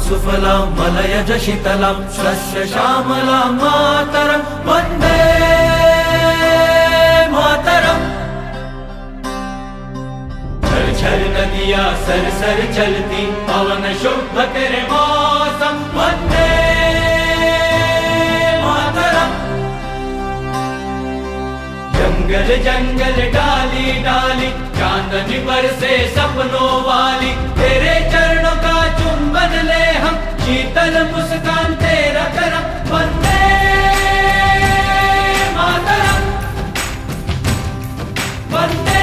सुफलां मलयज शीतलां शस्य श्यामलां मातरं वन्दे मातरम्। झर झर नदियाँ सर सर चलती पवन शुभ तेरे मौसम वन्दे मातरम्। जंगल जंगल डाली डाली चांदनी बरसे सपनों वाली तेरे चरणों का चुंबन ले हम शीतल मुस्कान तेरा करम वंदे मातरम वंदे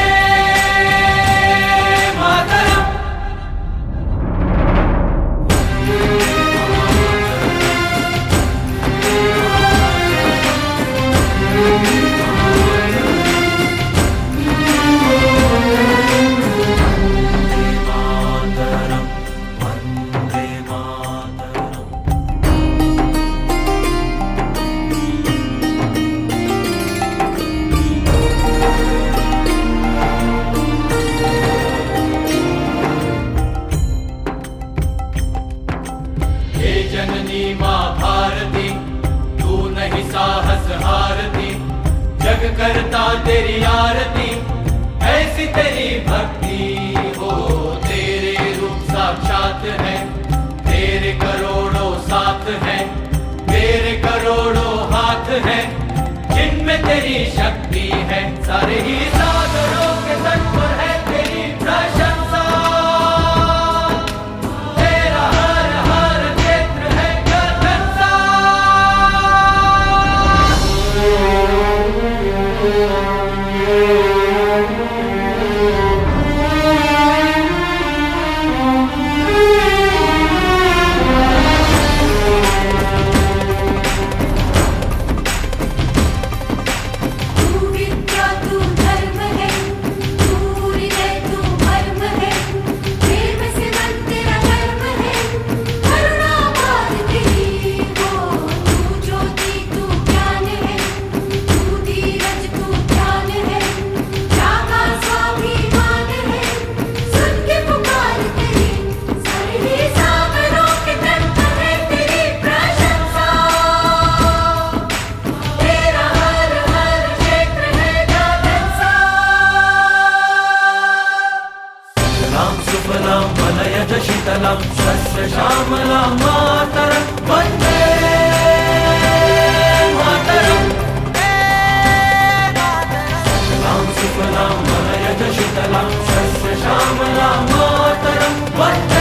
मातरम। जननी माँ भारती तू नहीं साहस हारती जग करता तेरी आरती ऐसी तेरी भक्ति हो। तेरे रूप साक्षात है तेरे करोड़ों साथ हैं तेरे करोड़ों हाथ हैं जिनमें तेरी शक्ति है। सारे ही सागरों के तट पर है तेरी प्रशंसा सुफलां मलयज शीतलां शस्य श्यामलां मातरं वन्दे मातरम्। सुफलां मलयज शीतलां शस्य श्यामलां मातरं वन्दे